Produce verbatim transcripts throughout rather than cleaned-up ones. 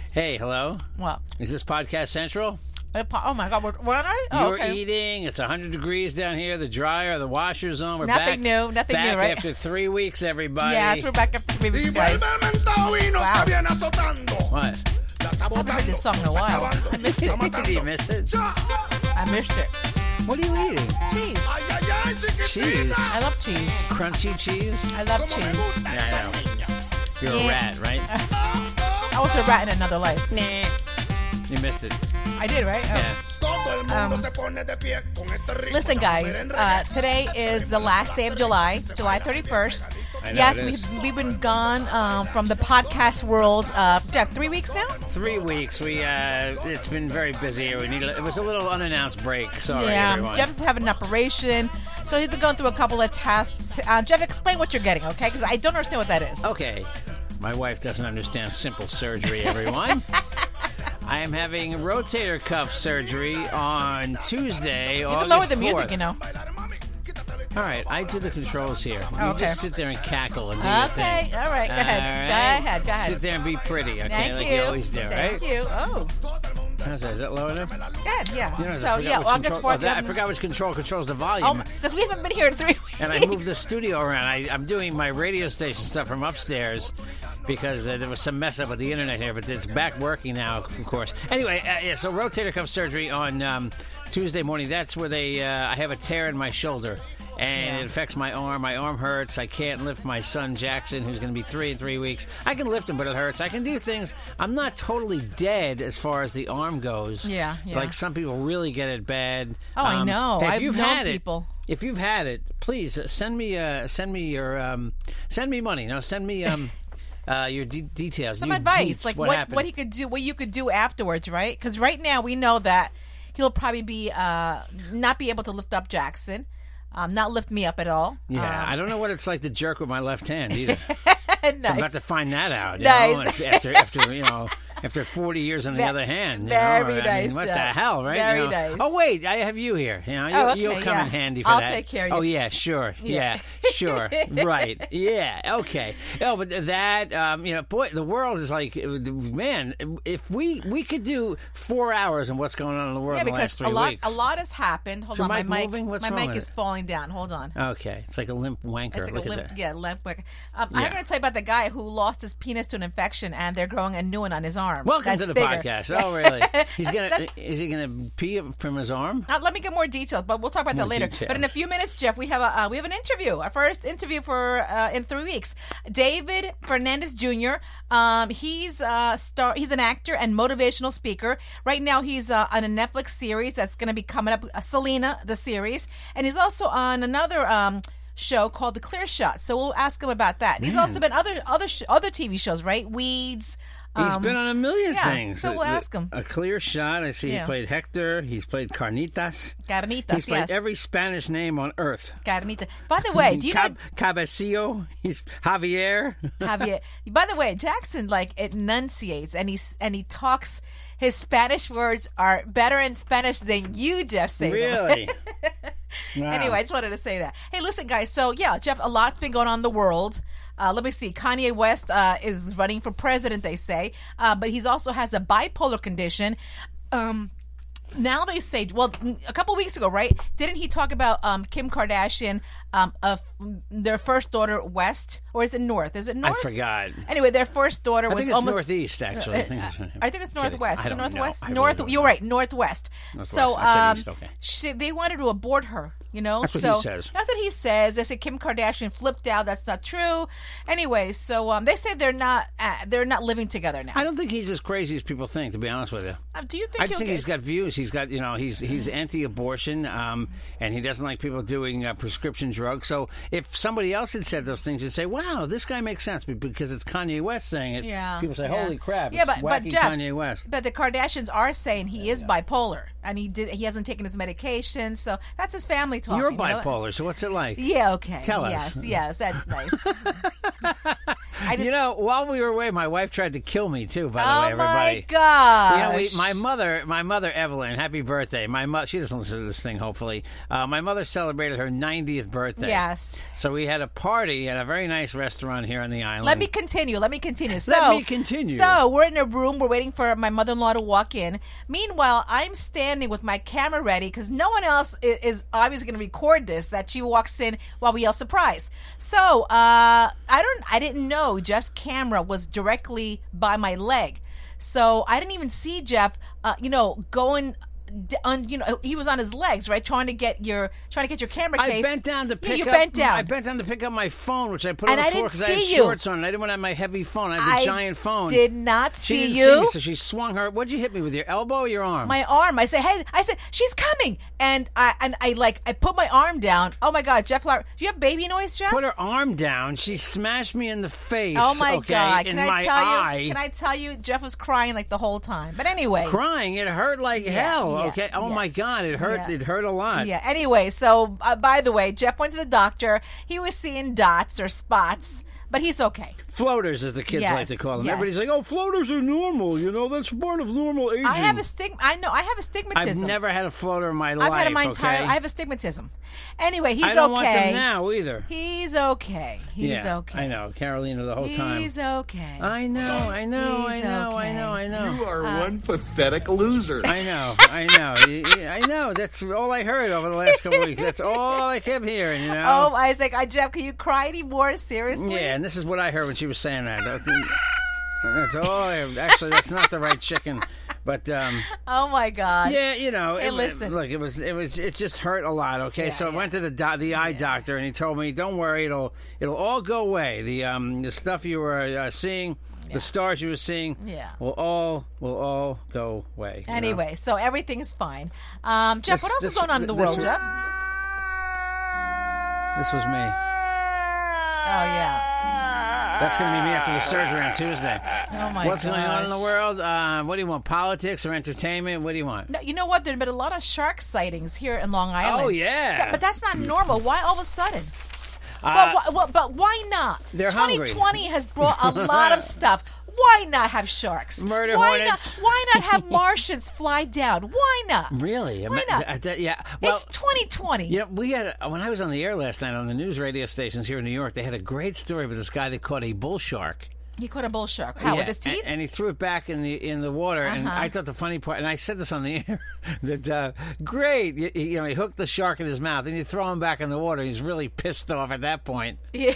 Hey, hello. What? Is this Podcast Central? Oh my God, we're, we're on right? Oh, You're okay. eating. It's one hundred degrees down here. The dryer, the washer's on. We're Nothing back, new, nothing back new, right? after three weeks, everybody. Yes, we're back after three weeks, guys. Wow. What? I haven't heard this song in a while. I missed it. Did you miss it? I missed it. What are you eating? Cheese. Cheese. I love cheese. Crunchy cheese? I love cheese. Yeah, I know. You're Yeah. a rat, right? I was a rat in another life. Nah. You missed it. I did, right? Oh. Yeah. Um, listen, guys. Uh, today is the last day of July, July thirty-first. I know Yes, it is. we've, we've been gone um, from the podcast world. Uh, Jeff, three weeks now? Three weeks. We uh, it's been very busy. We need. It was a little unannounced break. Sorry, yeah, everyone. Jeff's having an operation, so he's been going through a couple of tests. Uh, Jeff, explain what you're getting, okay? Because I don't understand what that is. Okay. My wife doesn't understand simple surgery, everyone. I am having rotator cuff surgery on Tuesday, You August can lower the fourth. music, you know. All right, I do the controls here. You Oh, okay. just sit there and cackle and do your Okay, thing. all right, go ahead. All Go right? ahead, go ahead. Sit there and be pretty, okay, Thank like you. you always do, Thank right? you. Oh, How's that? Is that low enough? good, yeah. You know, I so, forgot yeah, which August control- fourth. oh, that- I um, forgot which control controls the volume. Oh, because we haven't been here in three weeks. And I moved the studio around. I, I'm doing my radio station stuff from upstairs because uh, there was some mess up with the internet here, but it's back working now, of course. Anyway, uh, yeah, so rotator cuff surgery on um, Tuesday morning. That's where they. Uh, I have a tear in my shoulder. And Yeah. it affects my arm. My arm hurts. I can't lift my son Jackson, who's going to be three in three weeks. I can lift him, but it hurts. I can do things. I'm not totally dead as far as the arm goes. Yeah, yeah. Like some people really get it bad. Oh, I know. If I've you've known had it, people. if you've had it, please uh, send me. Uh, send me your. Um, send me money. No, send me. Um, Uh, your de- details. Some your advice, deets, like what, what, happened. what he could do, what you could do afterwards, right? Because right now we know that he'll probably be uh, not be able to lift up Jackson, um, not lift me up at all. Yeah, Um, I don't know what it's like to jerk with my left hand either. nice. I'm about to find that out. You Nice. know, after after you know after forty years on the Ve- other hand. You very know? I mean, nice, what the Jeff. hell, right? Very You know? nice. Oh wait, I have you here. You know, you, Oh, okay, you'll come yeah. in handy for I'll that. take care of Oh you. yeah, sure. Yeah, Yeah. sure. Right. Yeah. Okay. Oh, but that um, you know, boy, the world is like, man. If we we could do four hours on what's going on in the world Yeah, in the last because three a lot weeks. a lot has happened. Hold Is on, your my mic mic moving? What's my wrong mic with is it? falling down. Hold on. Okay, it's like a limp wanker. It's like Look a at limp, that. yeah, limp. wick. Um, Yeah. I'm going to tell you about the guy who lost his penis to an infection, and they're growing a new one on his arm. Welcome That's to the bigger. podcast. Oh, really? He's That's- gonna that's- is he gonna pee from his arm? Uh, let me get more details, but we'll talk about More that later. details. But in a few minutes, Jeff, we have a uh, we have an interview, our first interview for uh, in three weeks. David Fernandez Junior Um, he's uh, star. He's an actor and motivational speaker. Right now, he's uh, on a Netflix series that's going to be coming up, uh, Selena, the series, and he's also on another. Um, show called The Clear Shot, so we'll ask him about that. He's Man. also been other other sh- other T V shows, right? Weeds. He's um, been on a million yeah, things. so we'll A- ask him. A Clear Shot. I see Yeah. he played Hector. He's played Carnitas. Carnitas, He's played yes. every Spanish name on earth. Carnita. By the way, do you know Cab- Cabecillo. He's Javier. Javier. By the way, Jackson like enunciates and he's and he talks. His Spanish words are better in Spanish than you, Jeff, say them. Really? Wow. Anyway, I just wanted to say that. Hey, listen, guys. So yeah, Jeff, a lot's been going on in the world. Uh, let me see. Kanye West uh, is running for president, they say, uh, but he's also has a bipolar condition. Um, now they say, well, a couple weeks ago, right? Didn't he talk about um, Kim Kardashian, um, of their first daughter, West, or is it North? Is it I North? forgot. Anyway, their first daughter I was think it's almost northeast, actually. I think it's, I think it's Kidding. northwest. I The don't know. northwest, I really north. don't You're know. right, northwest. So, Northwest. I said um, east, okay. she, they wanted to abort her. You know, That's what so he says. that's what he says. They said Kim Kardashian flipped out. That's not true. Anyway, so um, they say they're not uh, they're not living together now. I don't think he's as crazy as people think, to be honest with you. Um, do you think? I just he'll think get- he's got views. He's got, you know, he's he's anti-abortion, um, and he doesn't like people doing uh, prescription drugs. So if somebody else had said those things, you'd say, "Wow, this guy makes sense," because it's Kanye West saying it. Yeah, People say, yeah. "Holy crap!" Yeah, it's but but wacky Jeff, Kanye West. but the Kardashians are saying he is bipolar, and he did he hasn't taken his medication. So that's his family talking. You're you know? bipolar, so what's it like? Yeah, okay. Tell us. Yes, yes, that's nice. I just, you know, while we were away, my wife tried to kill me too. By the oh way, everybody. my gosh. You know, we, my mother, my mother Evelyn, happy birthday. My mo- she doesn't listen to this thing. Hopefully, uh, my mother celebrated her ninetieth birthday. Yes. So we had a party at a very nice restaurant here on the island. Let me continue. Let me continue. So, Let me continue. So we're in a room. We're waiting for my mother-in-law to walk in. Meanwhile, I'm standing with my camera ready because no one else is, is obviously going to record this. That she walks in while we yell surprise. So uh, I don't. I didn't know Jeff's camera was directly by my leg. So I didn't even see Jeff. Uh, you know, going. On, you know, he was on his legs, right, trying to get your trying to get your camera case. I bent down to pick yeah, you up. bent down. I bent down to pick up my phone, which I put And on I the floor didn't because I had see you. shorts on. And I didn't want to have my heavy phone. I had the I giant phone. Did not she see didn't you. See me, so she swung her. What'd you hit me with? Your elbow or your arm? My arm. I said, "Hey!" I said, "She's coming!" And I and I like I put my arm down. Oh my God, Jeff Lauer, do you have baby noise, Jeff? Put her arm down. She smashed me in the face. Oh my okay, God! in Can I my tell eye. you? Can I tell you? Jeff was crying like the whole time. But anyway, Crying. It hurt like Yeah, hell. yeah, okay. Oh yeah. my God! It hurt. Yeah. It hurt a lot. yeah. Anyway, so uh, by the way, Jeff went to the doctor. He was seeing dots or spots, but he's okay. Floaters, as the kids Yes, like to call them. yes. Everybody's like, "Oh, floaters are normal. You know, that's part of normal aging." I have a stig. I know. I have astigmatism. I've never had a floater in my life. I've had it my entire. okay? I have astigmatism. Anyway, he's I don't okay. want them now either. He's okay. He's yeah, okay. I know, Carolina, the whole time. He's okay. I know, I know, He's I know, okay. I know, I know. You are one pathetic loser. I know, I know, Y- y- I know. That's all I heard over the last couple of weeks. That's all I kept hearing, you know. Oh, Isaac, I Jeff, can you cry anymore? Seriously? Yeah, and this is what I heard when she was saying that. That's all. I, actually, that's not the right chicken, but um, Oh my God. yeah, you know. Hey, it, listen. Look, it was, it was, it just hurt a lot. Okay, Yeah, so I yeah. went to the do- the eye doctor, and he told me, "Don't worry, it'll it'll all go away. The um the stuff you were uh, seeing." Yeah. The stars you were seeing Yeah. will all will all go away. you know? Anyway, so everything's fine. Um, Jeff, This- what else this- is going on in the this world, was- Jeff? This was me. Oh yeah. That's going to be me after the surgery on Tuesday. Oh my What's going on in the gosh. world? Uh, what do you want? Politics or entertainment? What do you want? No, you know what? There's been a lot of shark sightings here in Long Island. Oh, yeah. Th- but that's not normal. Why all of a sudden? Uh, but, wh- wh- but why not? they're twenty twenty has brought a lot of stuff. Why not have sharks? Murder why hornets. Not, why not have Martians fly down? Why not? Really? Why Am I- not? I- I- yeah. Well, it's twenty twenty. you know, we had a, when I was on the air last night on the news radio stations here in New York, they had a great story about this guy that caught a bull shark. He caught a bull shark. How, Yeah, with his teeth? And, and he threw it back in the in the water. And Uh-huh. I thought the funny part, and I said this on the air, that uh, great, you, you know, he hooked the shark in his mouth, and you throw him back in the water. He's really pissed off at that point. Yeah.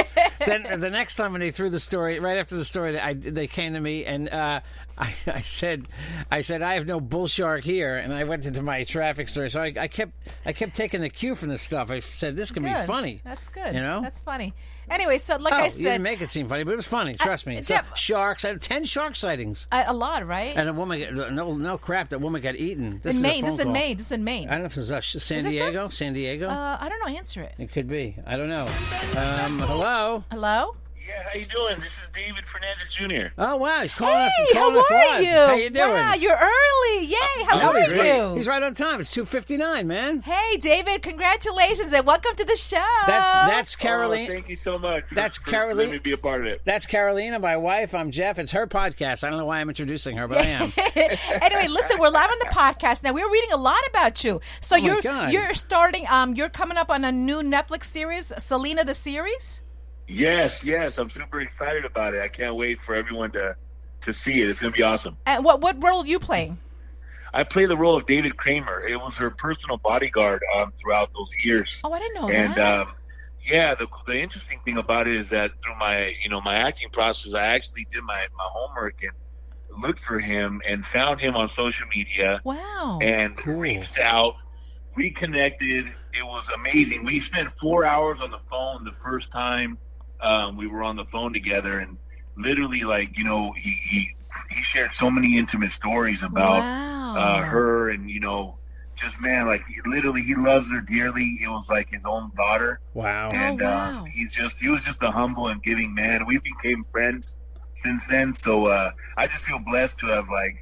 Then the next time when they threw the story, right after the story, I, they came to me and uh, I, I said, I said I have no bull shark here, and I went into my traffic story. So I, I kept, I kept taking the cue from this stuff. I said this can be Good. funny. That's good. You know, That's funny. Anyway, so like oh, I you said, didn't make it seem funny, but it was funny. Trust me. Uh, So, Jeff- sharks. I had ten shark sightings, a, a lot, right? and a woman. Got, no, no crap. That woman got eaten. This in is a Maine. phone This is in call. Maine. This is in Maine. I don't know if it was uh, San Is this Diego. us? San Diego. Uh, I don't know. Answer it. it could be. I don't know. Um, hello. Hello? Yeah, how you doing? This is David Fernandez Junior Oh wow, he's calling Hey, us. He's how calling us are live. you? How you doing? Wow, you're early. Yay, how No, are he's you? right. He's right on time. It's two fifty nine, man. Hey, David, congratulations and welcome to the show. That's that's Caroline. Oh, thank you so much. for- That's for Caroline- letting me be a part of it. That's Carolina, my wife. I'm Jeff. It's her podcast. I don't know why I'm introducing her, but I am. Anyway, listen, we're live on the podcast now. We're reading a lot about you. So Oh, my you're God. you're starting. Um, you're coming up on a new Netflix series, Selena the series. Yes, yes, I'm super excited about it. I can't wait for everyone to to see it. It's gonna be awesome. And what what role are you playing? I play the role of David Kramer. It was her personal bodyguard um, throughout those years. Oh, I didn't know and that. um, yeah, the the interesting thing about it is that through my you know my acting process, I actually did my my homework and looked for him and found him on social media. Wow. and Cool. reached out, reconnected. It was amazing. We spent four hours on the phone the first time um, we were on the phone together, and literally, like you know, he he, he shared so many intimate stories about Wow. uh, her, and you know, just man, like literally, he loves her dearly. It was like his own daughter, Wow. and Oh, wow. um, he's just he was just a humble and giving man. We became friends since then, so uh, I just feel blessed to have like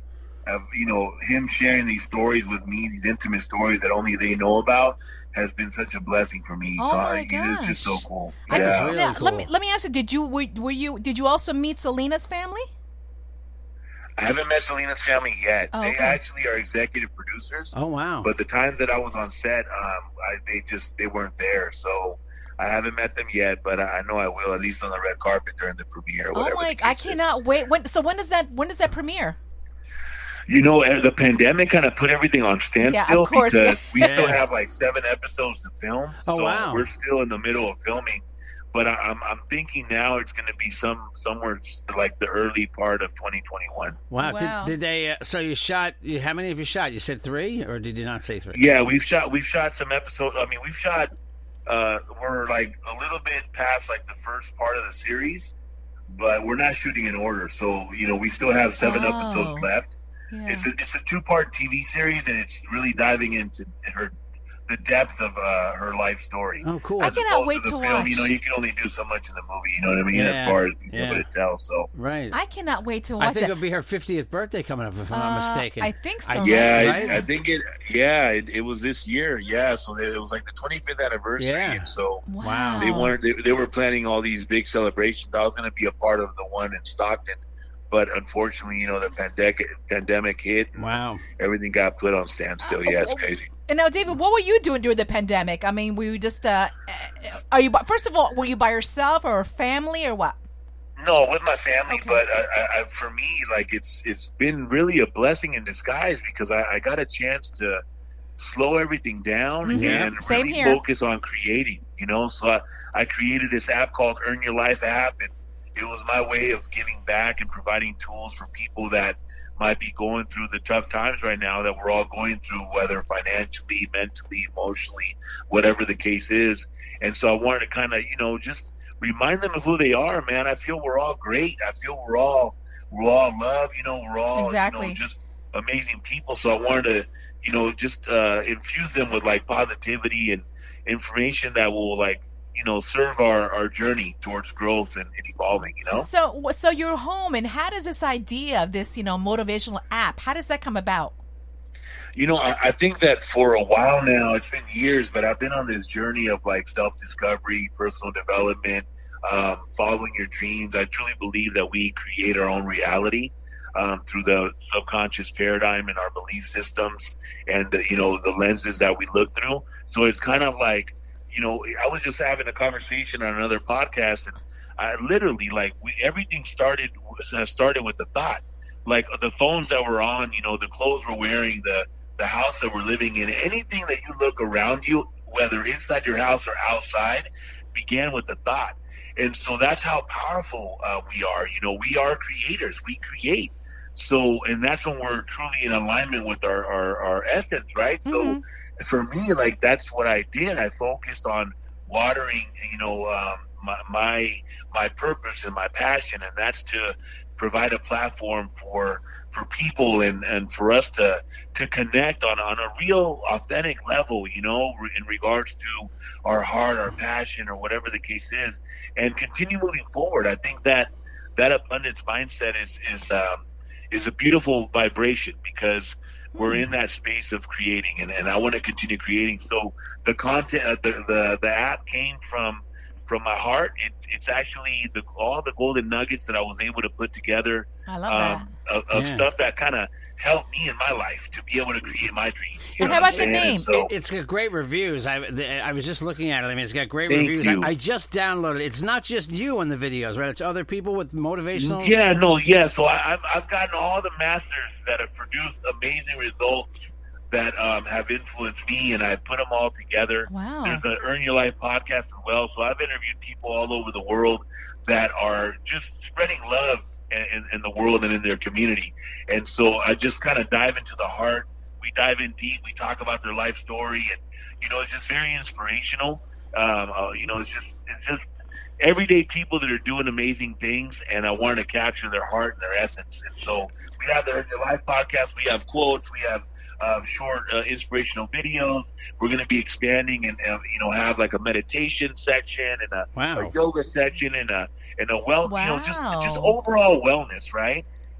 of, you know, him sharing these stories with me, these intimate stories that only they know about, has been such a blessing for me. Oh so my I, gosh. it's just so cool. I- Yeah. really now, cool. let me let me ask you: Did you were, were you did you also meet Selena's family? I haven't met Selena's family yet. Oh, They okay. actually are executive producers. Oh wow. But the times that I was on set, um, I, they just they weren't there. So I haven't met them yet, but I I know I will, at least on the red carpet during the premiere. Or Oh whatever my! the I case is. cannot wait. When so when does that when does that premiere? You know, uh, the pandemic kind of put everything on standstill Yeah, of course. because we Yeah. still have like seven episodes to film. Oh, so wow. we're still in the middle of filming. But I, I'm I'm thinking now it's going to be some somewhere like the early part of twenty twenty-one. Wow. Wow. Did, did they? Uh, so you shot? You, how many have you shot? You said three, or did you not say three? Yeah, we've shot we've shot some episodes. I mean, we've shot. Uh, we're like a little bit past like the first part of the series, but we're not shooting in order. So you know, we still have seven Oh. episodes left. Yeah. It's a it's a two part T V series, and it's really diving into her the depth of uh, her life story. Oh, cool. I As cannot opposed wait the to film, watch. You know, you can only do so much in the movie. You know what I mean? Yeah, As far as being yeah. able to tell. So Right. I cannot wait to watch I think it. it'll be her fiftieth birthday coming up, if I'm not Uh, mistaken. I think so. I- yeah, right? I, I think it. Yeah, it, it was this year. Yeah, so it was like the twenty-fifth anniversary, Yeah. and so. Wow. They wanted. They, they were planning all these big celebrations. I was going to be a part of the one in Stockton, but unfortunately, you know, the pandemic pandemic hit. And Wow. everything got put on standstill. Yeah, it's crazy. And now, David, what were you doing during the pandemic? I mean, were you just uh, are you? by- First of all, were you by yourself or family or what? No, with my family, Okay. but I, I, I, for me, like it's it's been really a blessing in disguise because I, I got a chance to slow everything down Mhm. and Same really here. focus on creating. You know, so I, I created this app called Earn Your Life app, and it was my way of giving back and providing tools for people that might be going through the tough times right now that we're all going through, whether financially, mentally, emotionally, whatever the case is. And so I wanted to kind of, you know, just remind them of who they are, man. I feel we're all great. I feel we're all we're all love. You know, we're all Exactly. you know, just amazing people. So I wanted to, you know, just uh, infuse them with like positivity and information that will like, you know, serve our, our journey towards growth and, and evolving. You know. So, so you're home, and how does this idea of this, you know, motivational app, how does that come about? You know, I, I think that for a while now, it's been years, but I've been on this journey of like self-discovery, personal development, um, following your dreams. I truly believe that we create our own reality um, through the subconscious paradigm and our belief systems and, the, you know, the lenses that we look through. So it's kind of like, you know, I was just having a conversation on another podcast, and I literally, like, we, everything started uh, started with the thought. Like the phones that we're on, you know, the clothes we're wearing, the the house that we're living in, anything that you look around you, whether inside your house or outside, began with the thought. And so that's how powerful uh, we are. You know, we are creators. We create. So, and that's when we're truly in alignment with our, our, our essence, right? Mhm. So for me, like, that's what I did. I focused on watering, you know, um, my, my, my purpose and my passion, and that's to provide a platform for for people and, and for us to to connect on, on a real authentic level, you know, in regards to our heart, our passion, or whatever the case is, and continue moving forward. I think that that abundance mindset is is um, is a beautiful vibration because we're in that space of creating, and, and I want to continue creating. So the content, uh, the, the the app came from from my heart. It's it's actually the all the golden nuggets that I was able to put together I love um, of, of Yeah. stuff that kind of helped me in my life to be able to create my dreams. You And know how what about I'm the saying? name? And So, It, it's got great reviews. I, the, I was just looking at it. I mean, it's got great Thank reviews. you. I, I just downloaded it. It's not just you in the videos, right? It's other people with motivational. yeah, no, yeah. So I, I've I've gotten all the masters that have produced amazing results that um, have influenced me, and I put them all together. Wow. There's an Earn Your Life podcast as well. So I've interviewed people all over the world that are just spreading love in, in, in the world and in their community. And so I just kind of dive into the heart. We dive in deep. We talk about their life story, and you know, it's just very inspirational. Um, uh, you know, it's just it's just everyday people that are doing amazing things, and I wanted to capture their heart and their essence. And so we have the Earn Your Life podcast. We have quotes. We have uh, short uh, inspirational videos. We're going to be expanding and uh, you know have like a meditation section and a, Wow. a yoga section and a and a well you know just Wow. just overall wellness, right?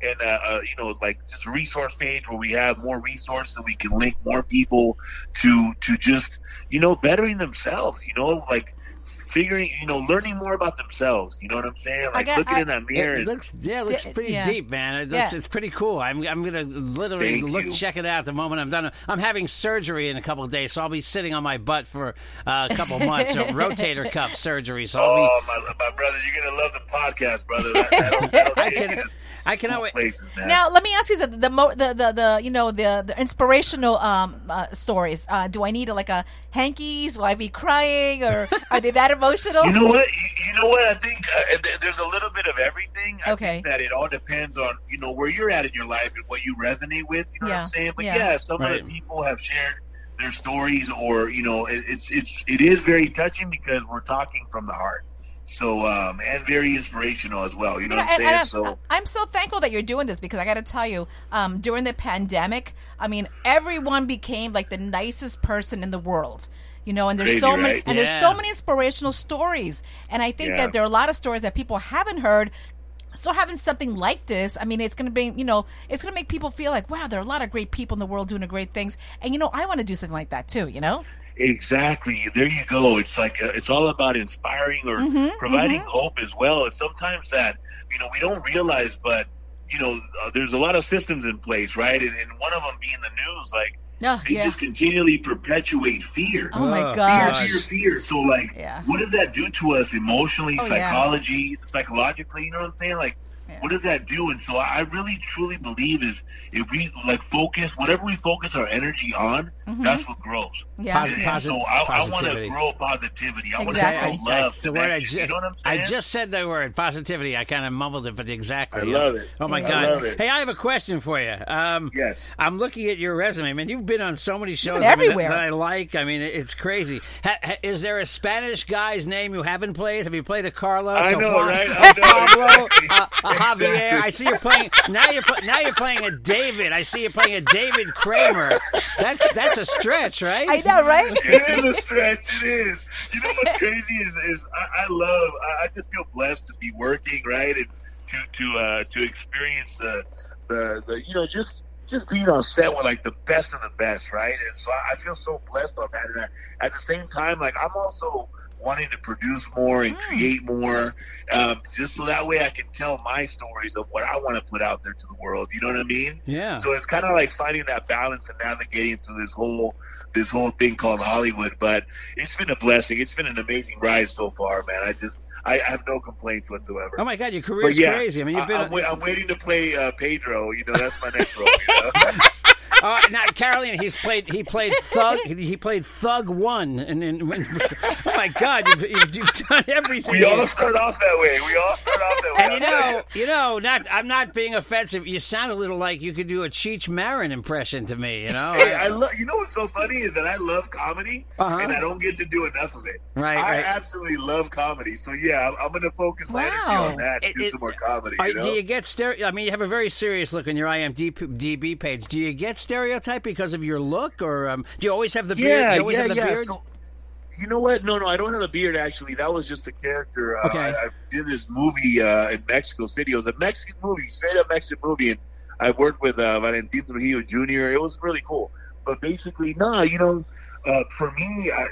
and uh, uh, you know, like just resource page where we have more resources and we can link more people to to just you know bettering themselves. You know, like. Figuring, you know, learning more about themselves. You know what I'm saying? Like got- looking I- in that mirror. It and- looks, yeah, it looks D- pretty yeah. deep, man. It looks, Yeah. It's pretty cool. I'm, I'm gonna literally Thank look, you. check it out the moment I'm done. I'm having surgery in a couple of days, so I'll be sitting on my butt for uh, a couple of months. So rotator cuff surgery. So I'll be. Oh, my, my brother, you're gonna love the podcast, brother. That, that'll, that'll I take can- us I can cool always- places, man. Now, let me ask you something. The mo- the, the the you know the the inspirational um uh, stories. Uh, do I need a, like a hankies? Will I be crying, or are they that emotional? You know what? You, you know what? I think uh, th- there's a little bit of everything. I Okay. think that it all depends on you know where you're at in your life and what you resonate with. You know Yeah. what I'm saying? But Yeah. yeah, some Right. of the people have shared their stories, or you know, it, it's it's it is very touching because we're talking from the heart. So um, and very inspirational as well. You know You know, what I'm and, and saying? I'm, So. I'm so thankful that you're doing this because I got to tell you, um, during the pandemic, I mean, everyone became like the nicest person in the world. You know, and there's Crazy, so many, right? and there's Yeah. so many inspirational stories, and I think Yeah. that there are a lot of stories that people haven't heard. So having something like this, I mean, it's going to be, you know, it's going to make people feel like, wow, there are a lot of great people in the world doing great things, and you know, I want to do something like that too. You know. Exactly. There you go. It's like uh, it's all about inspiring or Mm-hmm, providing hope as well. It's sometimes that you know we don't realize, but you know uh, there's a lot of systems in place, right? And, and one of them being the news, like Oh, they yeah. just continually perpetuate fear. Oh my Oh, Fear, gosh. fear, fear. So, like, Yeah. what does that do to us emotionally, Oh, yeah. psychology, psychologically? You know what I'm saying? Like, Yeah. what does that do? And so, I really, truly believe is if we like focus, whatever we focus our energy on, that's what grows. Mm-hmm. Yeah. Posi- And posi- so, I, I want to positivity. grow positivity. I Exactly. want to grow love. That's the word I connection. just, You know what I'm I saying? just said that word, positivity. I kind of mumbled it, but exactly. I love it. Oh, my I God. love it. Hey, I have a question for you. Um, Yes. I'm looking at your resume, man. You've been on so many shows been I mean, that- everywhere. that I like. I mean, it- it's crazy. Ha, ha, is there a Spanish guy's name you haven't played? Have you played a Carlos? I a know, Juan, right? a I know, Pablo, exactly. a, a Javier? Exactly. I see you're playing. Now you're pl- now you're playing a David. I see you're playing a David Kramer. That's that's a stretch, right? I know, right? It is a stretch. It is. You know what's crazy is, is I, I love. I, I just feel blessed to be working, right, and to to uh, to experience the, the the you know just just being on set with like the best of the best, right? And so I, I feel so blessed on that. And I, at the same time, like I'm also wanting to produce more and create more, um, just so that way I can tell my stories of what I want to put out there to the world. You know what I mean? Yeah. So it's kind of like finding that balance and navigating through this whole this whole thing called Hollywood. But it's been a blessing. It's been an amazing ride so far, man. I just I have no complaints whatsoever. Oh my God, your But career's yeah, crazy. I mean, you've been. I, am wait, I'm waiting to play uh, Pedro. You know, that's my next role. You know? Uh, now, Carolina, he's played. He played Thug. He played Thug One, and then. Oh my God, you've, you've, you've done everything. We all start off that way. We all start off that way. And you I'll tell know, you know, not. I'm not being offensive. You sound a little like you could do a Cheech Marin impression to me. You know. Hey, I love. You know what's so funny is that I love comedy, Uh-huh. and I don't get to do enough of it. Right, I right. absolutely love comedy. So yeah, I'm, I'm going to focus my Wow. energy on that. It- do it- some more comedy. Are- You know? do you get stereo? I mean, you have a very serious look in your I M D B page. Do you get stereotyped because of your look, or um, do you always have the beard? Yeah, do you always yeah, have the yeah. beard? So, you know what? No, no, I don't have a beard. Actually, that was just a character. Uh, Okay. I, I did this movie uh, in Mexico City. It was a Mexican movie, straight up Mexican movie, and I worked with uh, Valentin Trujillo Junior It was really cool. But basically, nah, you know, uh, for me, I,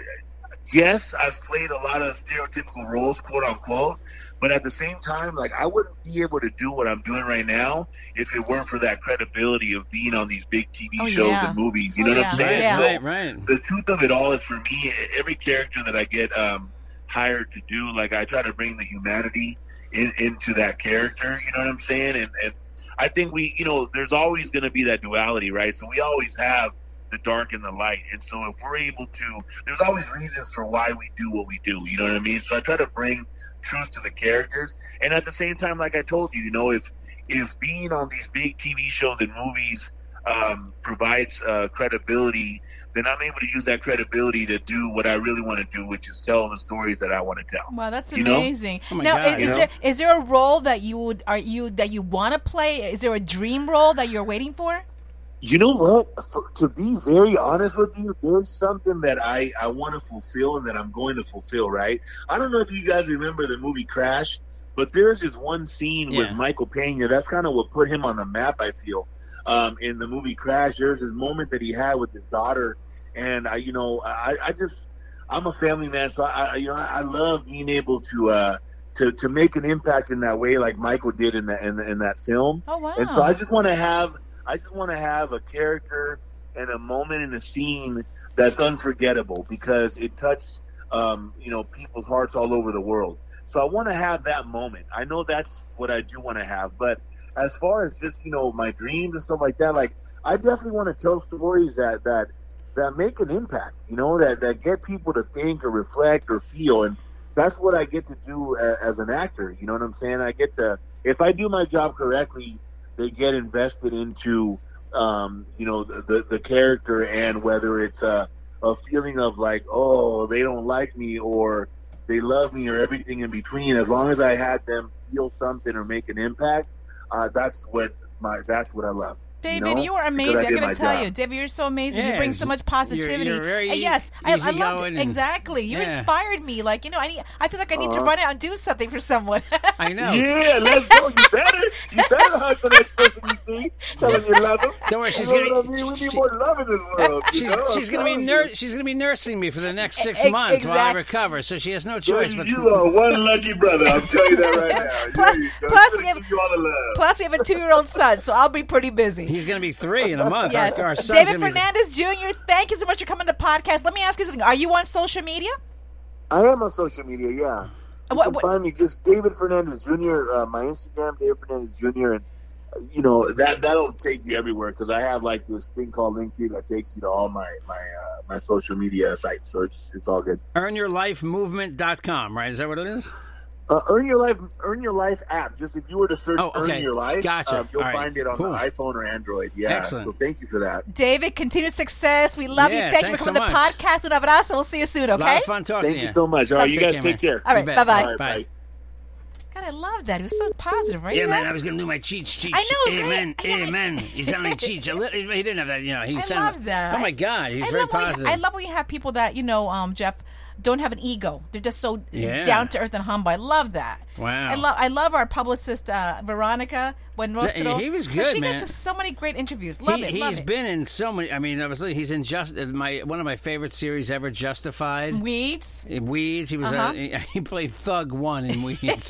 yes, I've played a lot of stereotypical roles, quote unquote. But at the same time, like I wouldn't be able to do what I'm doing right now if it weren't for that credibility of being on these big T V Oh, shows yeah. and movies. You Oh, know what yeah. I'm saying? Yeah. So, Right, right. the truth of it all is for me, every character that I get um, hired to do, like I try to bring the humanity in, into that character. You know what I'm saying? And, and I think we, you know, there's always going to be that duality, right? So we always have the dark and the light. And so if we're able to, there's always reasons for why we do what we do. You know what I mean? So I try to bring truth to the characters. And at the same time, like I told you, you know, if if being on these big T V shows and movies um, provides uh, credibility, then I'm able to use that credibility to do what I really want to do, which is tell the stories that I want to tell. Wow, that's You know? amazing. Oh my now, God, is, you is know? there is there a role that you would are you that you want to play? Is there a dream role that you're waiting for? You know what? For, to be very honest with you, there's something that I, I want to fulfill and that I'm going to fulfill, right? I don't know if you guys remember the movie Crash But there's this one scene Yeah. with Michael Pena. That's kind of what put him on the map, I feel. Um, in the movie Crash, there's this moment that he had with his daughter, and I, you know, I, I just, I'm a family man, so I, you know, I love being able to, uh, to, to make an impact in that way, like Michael did in that in, in that film. Oh wow! And so I just want to have, I just want to have a character and a moment in a scene that's unforgettable because it touched, um, you know, people's hearts all over the world. So I want to have that moment. I know that's what I do want to have, but as far as just, you know, my dreams and stuff like that, like I definitely want to tell stories that that that make an impact, you know, that that get people to think or reflect or feel, and that's what I get to do a, as an actor. You know what I'm saying? I get to, if I do my job correctly, they get invested into, um, you know, the, the the character, and whether it's a a feeling of like, oh, they don't like me or they love me or everything in between. As long as I had them feel something or make an impact. Uh, that's what my that's what I love. David, you, know? you are amazing. Because I I'm did going my to tell job. you, David, you're so amazing. Yeah, you bring so much positivity. you're- you're very And yes, I, I loved easygoing it. and- Exactly. You yeah. inspired me. Like, you know, I need. I feel like I need to Aw. run out and do something for someone. I know. Yeah, let's go. You better, you better hug the next person you see. Tell them you love them. Don't worry, she's you know gonna- what I mean? We need she- more love in this world. You She's, know? she's I'm gonna be telling nur- you. she's gonna be nursing me for the next six E- months while I exact- recover, so she has no Girl, choice. you, But you are one lucky brother. I'm telling you that right now. Plus- yeah, you go. plus She's we gonna have- give you all the love. Plus, we have a two-year-old son, so I'll be pretty busy. he's gonna be three in a month. Yes. Our, our son's David gonna be- Fernandez Junior, thank you so much for coming to the podcast. Let me ask you something. Are you on social media? I am on social media, yeah. You What- can what- find me just David Fernandez Junior Uh, my Instagram, David Fernandez Junior And, uh, you know, that, that'll take you everywhere because I have, like, this thing called LinkedIn that takes you to all my my uh, my social media sites. So it's it's all good. earn your life movement dot com, right? Is that what it is? Uh, Earn Your Life Earn Your Life app. Just if you were to search Oh, okay. Earn Your Life, Gotcha. uh, you'll All right. find it on Cool. the iPhone or Android. Yeah. Excellent. So thank you for that. David, continued success. We love Yeah, you. Thank you thanks for coming so to the much. podcast. Un abrazo. We'll see you soon, A lot okay? of fun talking Thank to you you. so much. All right, Take you guys care, take man. care. All right, You bet. bye-bye. All right, Bye. bye. God, I love that. He was so positive, right, Yeah, Jeff? man, I was going to do my cheats, cheats. I know, it's great. Amen, I- I- amen. He sounded like cheats. A little- He didn't have that, you know. He I sounded, love that. Oh, my God. He's I very love when you- positive. I love when you have people that, you know, um, Jeff, don't have an ego. They're just so Yeah. down to earth and humble. I love that. Wow. I love I love our publicist, uh, Veronica Buenrostro. he was 'Cause good, She man. gets us so many great interviews. Love he, it. he's Love it. been in so many. I mean, obviously, he's in just my one of my favorite series ever, Justified. Weeds. In Weeds, he was. Uh-huh. Uh, he, he played Thug One in Weeds.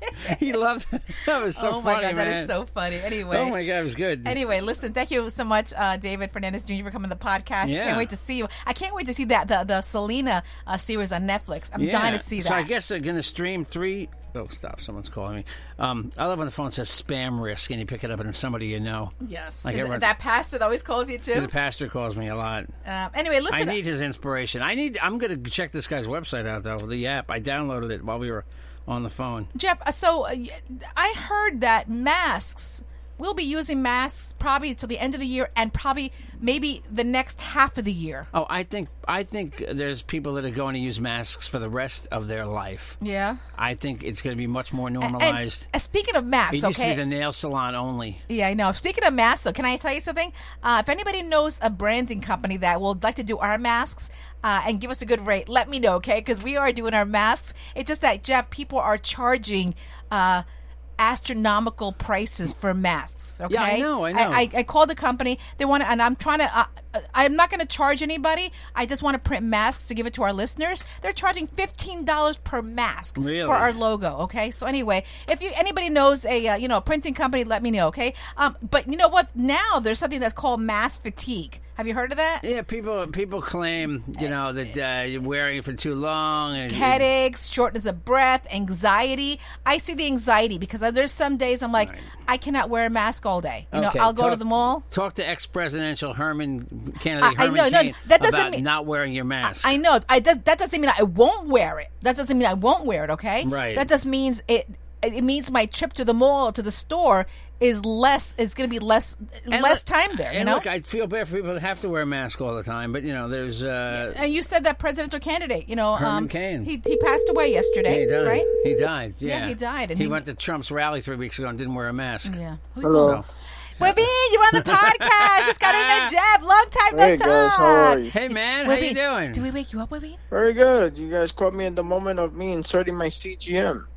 He loved. That was so oh my funny, God, man. that is so funny. Anyway. Oh my God, it was good. Anyway, listen, thank you so much, uh, David Fernandez Junior, for coming to the podcast. Yeah. Can't wait to see you. I can't wait to see that the the Selena uh, series on Netflix. I'm Yeah. dying to see that. So I guess they're going to stream three. Oh, stop! Someone's calling me. Um, I love when the phone says spam risk and you pick it up and it's somebody you know. yes. Like Is it everyone- that pastor that always calls you too? The pastor calls me a lot. Um, anyway, I listen. need his inspiration. I need. I'm going to check this guy's website out though. The app. I downloaded it while we were on the phone. Jeff, uh, so uh, I heard that masks, we'll be using masks probably till the end of the year and probably maybe the next half of the year. Oh, I think I think there's people that are going to use masks for the rest of their life. Yeah. I think it's going to be much more And, normalized. and speaking of masks, It used to okay? be the nail salon only. Yeah, I know. Speaking of masks, though, can I tell you something? Uh, if anybody knows a branding company that would like to do our masks uh, and give us a good rate, let me know, okay? Because we are doing our masks. It's just that, Jeff, people are charging uh, astronomical prices for masks, okay? Yeah, I know, I know. I, I called the company. They want to, and I'm trying to, uh, I'm not going to charge anybody. I just want to print masks to give it to our listeners. They're charging fifteen dollars per mask Really? for our logo, okay? So anyway, if you anybody knows a uh, you know a printing company, let me know, okay? Um, but you know what? Now there's something that's called mask fatigue. Have you heard of that? Yeah, people people claim you know that uh, you're wearing it for too long and Headaches, shortness of breath, anxiety. I see the anxiety because there's some days I'm like, Right. I cannot wear a mask all day. You Okay, know, I'll go talk- to the mall. Talk to ex-presidential Herman candidate I- I Herman know, no, Cain that doesn't about mean- not wearing your mask. I know. I does, that doesn't mean I won't wear it. That doesn't mean I won't wear it. Okay. Right. That just means it. It means my trip to the mall or to the store is less. Is going to be less And less look- time there. You and know. look, I feel bad for people that have to wear a mask all the time, but you know, there's uh, and you said that presidential candidate. You know, Herman um, Cain. He he passed away yesterday. he died. Right. He died. Yeah, Yeah, he died, and he, he- went to Trump's rally three weeks ago and didn't wear a mask. Yeah. Hello. So, Webby, you're on the podcast. It's got to be Jeff. Long time no Hey talk. guys, how are you? hey man, how Webby, you doing? Did we wake you up, Webby? Very good. You guys caught me in the moment of me inserting my C G M.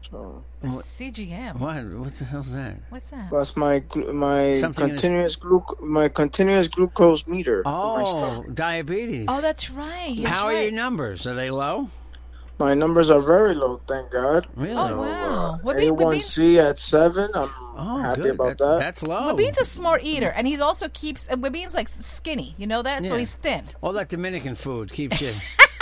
So, C G M. What? What the hell's that? What's that? that's my glu- my Something continuous gluc my continuous glucose meter. in my Oh, stomach. diabetes. Oh, that's right. That's How are right. your numbers? Are they low? My numbers are very low, thank God. Really? Oh, wow. Well, be- A well, one C at seven. I'm Oh, happy good. about That- that. That's low. Wabin's a smart eater, and he also keeps. Uh, Wabin's like skinny, you know that, so Yeah. he's thin. All that Dominican food keeps you,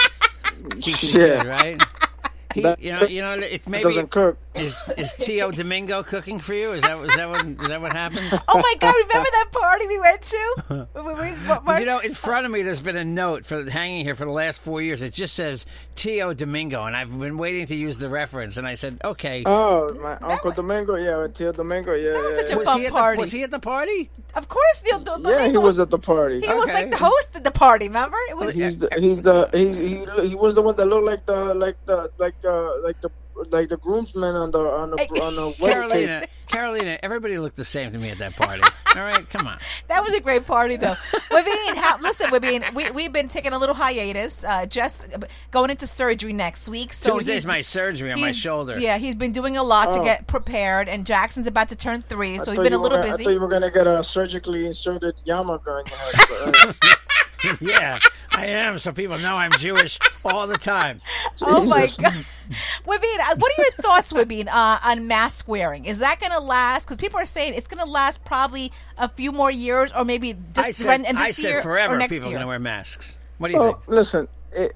keeps you Yeah. good, right? He, That- you know, you know, it It maybe doesn't cook. is is Tio Domingo cooking for you? Is that is that what is that what happened? Oh my God! Remember that party we went to? We- we- we- You know, in front of me, there's been a note for hanging here for the last four years. It just says Tio Domingo, and I've been waiting to use the reference. And I said, okay. Oh, my Uncle Domingo, yeah, with Tio Domingo, yeah. That was yeah, such a yeah. fun he at party. The, was he at the party? Of course, the, the, the Yeah, he Domingo was at the party. He was Okay. like the host at the party. Remember? It was. He's the he's the he's, he he was the one that looked like the like the like the like the like the groomsman on the on the on the wedding cake. Carolina, Carolina, everybody looked the same to me at that party. All right, come on. That was a great party, though. Wabin, how, listen, Wabin, we we've been taking a little hiatus. Uh, Jess going into surgery next week, so Tuesday's he's- my surgery on my he's- shoulder. Yeah, he's been doing a lot to Oh. get prepared, and Jackson's about to turn three, I so he's thought been a you little were gonna- busy. I thought you were gonna get a surgically inserted yarmulke on your head. but, uh, Yeah, I am, so people know I'm Jewish all the time. Oh my Jesus. God, Wabin, uh, what are your thoughts, Wabin, uh, on mask wearing? Is that going to last? Because people are saying it's going to last probably a few more years, or maybe just I said, and I this said year forever or next people are year. going to wear masks. What do you Well, think? listen, it,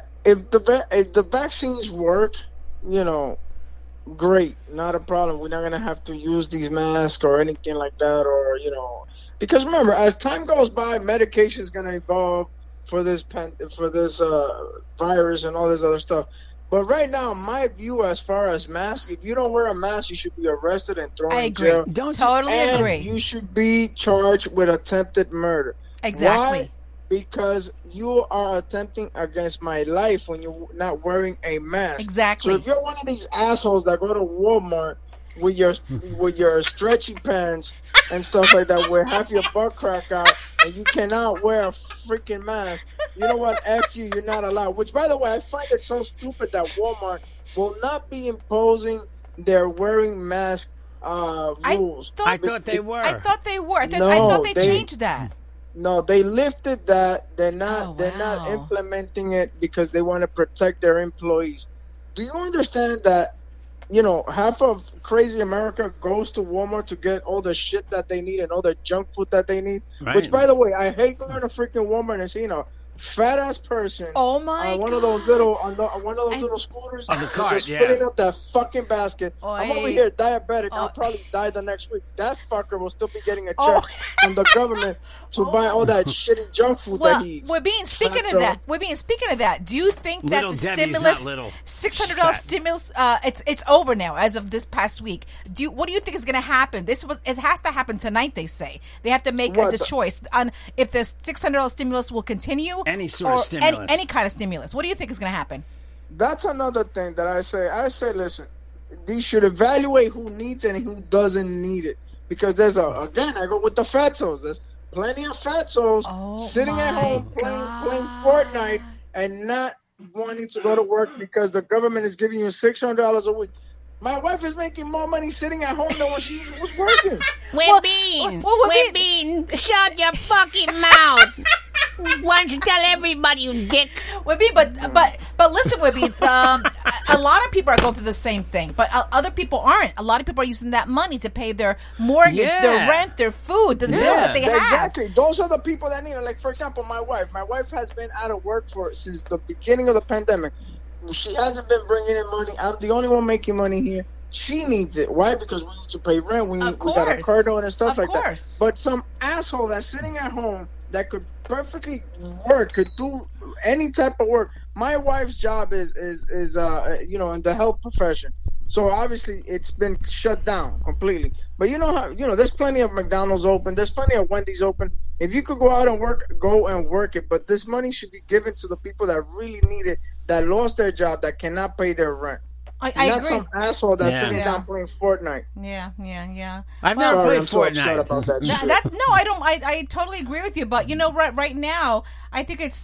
if the va- if the vaccines work, you know, great, not a problem. We're not gonna have to use these masks or anything like that, or you know, because remember, as time goes by, medication is gonna evolve for this pan- for this uh, virus and all this other stuff. But right now, my view as far as masks, if you don't wear a mask, you should be arrested and thrown I in agree. jail. Don't you- Totally and agree. you should be charged with attempted murder. Exactly. Why? Because you are attempting against my life when you're not wearing a mask. Exactly. So if you're one of these assholes that go to Walmart with your with your stretchy pants and stuff like that, where half your butt crack out, and you cannot wear a freaking mask, you know what? F you, you're not allowed. Which, by the way, I find it so stupid that Walmart will not be imposing their wearing mask uh, rules. thought- I thought they were. I thought they were. I thought, No, I thought they, they- changed that. No, they lifted that. They're not. Oh, They're not wow. implementing it because they want to protect their employees. Do you understand that? You know, half of crazy America goes to Walmart to get all the shit that they need and all the junk food that they need. Right. Which, by the way, I hate going to freaking Walmart and seeing a fat ass person Oh my on one of God. those little on, the, on one of those I- little scooters On the who's cart, just yeah. filling up that fucking basket. I'm over Oi. here diabetic. Oh. I'll probably die the next week. That fucker will still be getting a check Oh. from the government to buy all that shitty junk food Well, that he eats. we're being speaking Fatso. of that. We're being speaking of that. Do you think that Little the Debbie's stimulus, not little. six hundred dollars Fat. stimulus, uh, it's it's over now as of this past week. Do you, what do you think is going to happen? This was it has to happen tonight. They say they have to make What a the- choice on if the six hundred dollars stimulus will continue. Any sort of or stimulus. any, any kind of stimulus. What do you think is going to happen? That's another thing that I say. I say, listen, they should evaluate who needs it and who doesn't need it. Because there's a, again, I go with the fatzos. There's plenty of fatzos Oh sitting at my home playing, God. playing Fortnite and not wanting to go to work because the government is giving you six hundred dollars a week. My wife is making more money sitting at home than when she was working. Well, Webin, well, well, Webin, shut your fucking mouth. Why don't you tell everybody, you dick? Wibby, but but but listen, Wibby. Um, a, a lot of people are going through the same thing, but uh, other people aren't. A lot of people are using that money to pay their mortgage, Yeah. their rent, their food, the bills that they have. Exactly. Those are the people that need it. Like, for example, my wife. My wife has been out of work for since the beginning of the pandemic. She hasn't been bringing in money. I'm the only one making money here. She needs it. Why? Because we need to pay rent. We, Of we got a course. car note and stuff Of like course. that. But some asshole that's sitting at home that could perfectly work, could do any type of work. My wife's job is is is uh you know in the health profession. So obviously it's been shut down completely. But you know how you know there's plenty of McDonald's open. There's plenty of Wendy's open. If you could go out and work, go and work it. But this money should be given to the people that really need it, that lost their job, that cannot pay their rent. I, I Not agree. some asshole that's Yeah. sitting Yeah. down playing Fortnite. Yeah, yeah, yeah. I've Well, never Sorry, played I'm so upset Fortnite. about that That, shit. that no, I don't. I, I totally agree with you. But you know, right right now, I think it's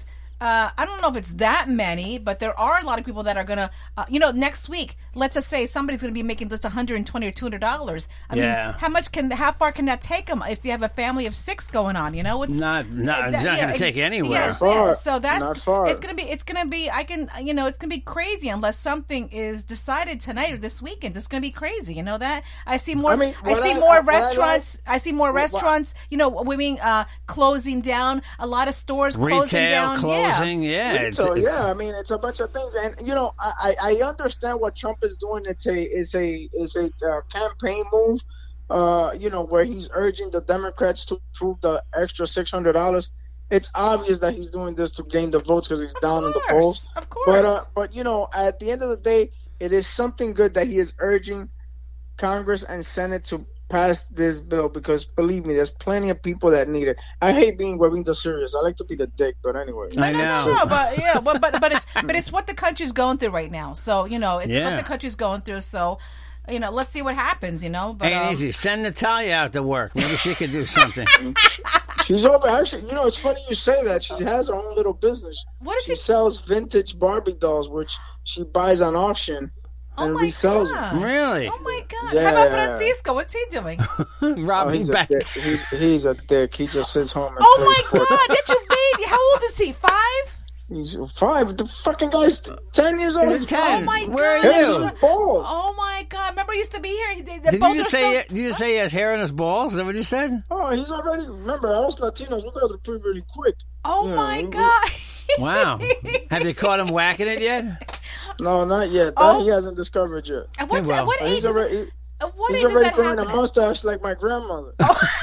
Uh, I don't know if it's that many, but there are a lot of people that are gonna, uh, you know, next week. Let's just say somebody's gonna be making just one hundred twenty or two hundred dollars. I Yeah. mean, how much can, how far can that take them if you have a family of six going on? You know, it's Not, not, it's that- not yeah, going to take ex- anywhere. yes, Not far. yeah. So that's Not far. it's gonna be, it's gonna be. I can, you know, it's gonna be crazy unless something is decided tonight or this weekend. It's gonna be crazy. You know that? I see more. I mean, I what see I- more what I like- restaurants. I see more what- restaurants. You know, women uh, closing down. A lot of stores closing Retail, down. closing, yeah. it's- So it's- yeah, I mean it's a bunch of things, and you know I, I I understand what Trump is doing. It's a it's a it's a uh, campaign move, uh, you know, where he's urging the Democrats to approve the extra six hundred dollars. It's obvious that he's doing this to gain the votes because he's Of down in the course, polls. of course. But uh, but you know, at the end of the day, it is something good that he is urging Congress and Senate to pass this bill because believe me, there's plenty of people that need it. I hate being we're being the serious. I like to be the dick, but anyway. I No, know. no, no, but yeah, but but but it's but it's what the country's going through right now. So you know, it's Yeah. what the country's going through. So you know, let's see what happens. You know, but Ain't um, easy. Send Natalia out to work. Maybe she could do something. She's over. Actually, you know, it's funny you say that. She has her own little business. what is She she? sells vintage Barbie dolls, which she buys on auction Oh and my resells them. gosh! Really? Oh my god! Yeah. How about Francisco? What's he doing? Oh, Robbing he's, a back. dick. He's, he's a dick. He just sits home and Oh plays my foot. god! Did you baby? How old is he? Five? He's five. The fucking guy's ten years old. He's ten. Oh my Where God. are Here's you? his balls. Oh my god! Remember, he used to be here. They, they Did both you just are say? so- Did you just say he has hair on his balls? Is that what you said? Oh, he's already. Remember, us Latinos, we go through pretty really quick. Oh Yeah, my we- god! Wow. Have you caught him whacking it yet? No, not yet. That Oh. he hasn't discovered yet. At what, He will. at what But age he's is already, it? At what he's age is already that growing a happening? mustache like my grandmother.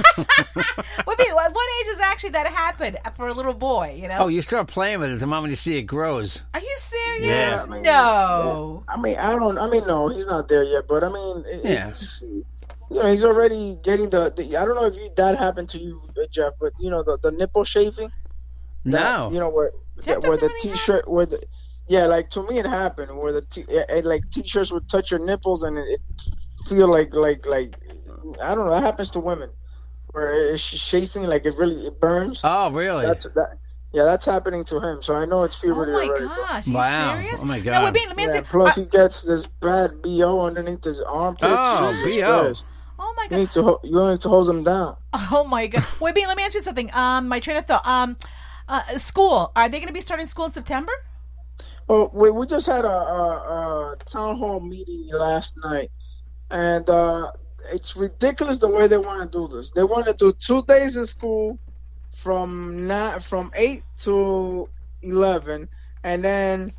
Wait, wait, what what age is actually that happened for a little boy? You know? Oh, you start playing with it the moment you see it grows. Are you serious? Yeah. I mean, No. I mean, I don't. I mean, no, he's not there yet. But I mean, it, Yeah. it's, you know, he's already getting the, the. I don't know if you, that happened to you, uh, Jeff, but you know the, the nipple shaving. No. That, you know where Jeff that, where doesn't the really t-shirt where the yeah, like to me it happened where the t, it, it, like t-shirts would touch your nipples and it, it feel like like like I don't know. That happens to women where it's chafing, like it really it burns. Oh, really? That's that. Yeah, that's happening to him. So I know it's Oh puberty my already. gosh! Are you Wow. serious? Oh my No, God. wait, wait, let me ask Yeah, you. plus uh, he gets this bad B O underneath his armpits. Oh, Jesus B O. Christ. oh my You god! need to ho- you need to hold him down. Oh my god! Wait, wait, let me ask you something. Um, my train of thought. Um, uh, school. Are they going to be starting school in September? Well, we, we just had a, a, a town hall meeting last night, and uh, it's ridiculous the way they want to do this. They want to do two days of school from na- from eight to eleven, and then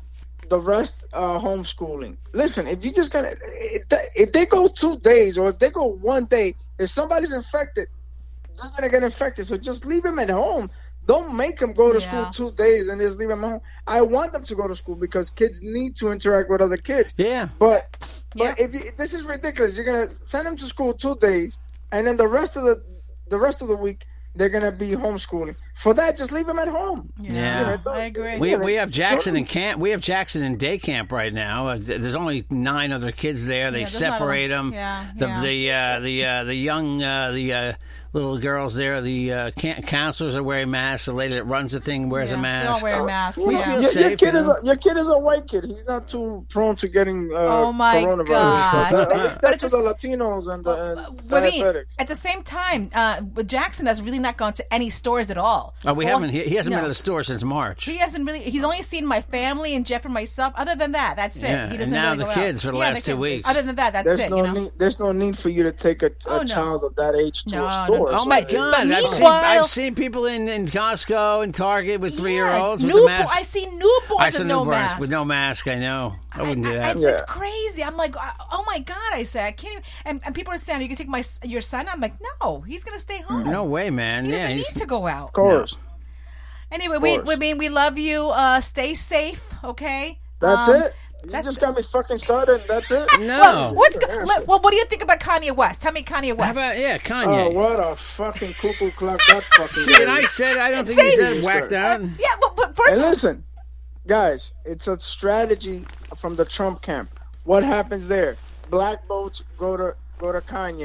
the rest uh, homeschooling. Listen, if you just gonna if they, if they go two days or if they go one day, if somebody's infected, they're gonna get infected. So just leave them at home. Don't make them go to Yeah. school two days and just leave them home. I want them to go to school because kids need to interact with other kids. Yeah. But but Yeah. if you, this is ridiculous, you're gonna send them to school two days, and then the rest of the the rest of the week they're gonna be homeschooling. For that, just leave them at home. Yeah. I agree. We Yeah, we have it's Jackson not- in camp. We have Jackson in day camp right now. Uh, th- There's only nine other kids there. They Yeah, there's not a- separate them. yeah, the yeah. the uh, the uh, the young uh, the uh, little girls there. The uh, can- counselors are wearing masks. The lady that runs the thing wears Yeah, a they all mask. wear masks. We yeah. feel Your, your safe, kid you is know? a, your kid is a white kid. He's not too prone to getting uh, Oh, my coronavirus. gosh. That- But- that's but to it's the a s- Latinos and the and I mean, diabetics. at the same time, uh, but Jackson has really not gone to any stores at all. Oh, we Well, haven't. He, he hasn't no. been to the store since March. He hasn't really. He's only seen my family and Jeff and myself. Other than that, that's it. Yeah, He and doesn't now really the go out. kids for the Yeah, last two kids. weeks. Other than that, that's There's it. no you know? need. There's no need for you to take a, a Oh, no. child of that age to No, a no. store. Oh, So my it- God, But I've seen, meanwhile- I've seen people in, in Costco and Target with three year olds yeah, with the newborn- mask. I see newborns I saw with no newborns masks. with no mask. I know. I wouldn't do I- I- that. It's, it's Yeah. crazy. I'm like, oh my god! I said I can't. Even, and, and people are saying, "You can take my s- your son." I'm like, no, he's gonna stay home. No way, man. he yeah, doesn't he's- need to go out. Of course. Anyway, we, course. we mean we love you. Uh, stay safe, okay? That's Um, it. You that's- just got me fucking started. And that's it. No. Well, what's go- Yeah, let- well, what do you think about Kanye West? Tell me Kanye How West. about yeah, Oh, Kanye? what a fucking cuckoo clock that fucking See, guy and I is. said I don't think See? he's that whacked out. yeah, but, but first And of all, listen, guys, it's a strategy from the Trump camp. What happens there? Black votes go to go to Kanye.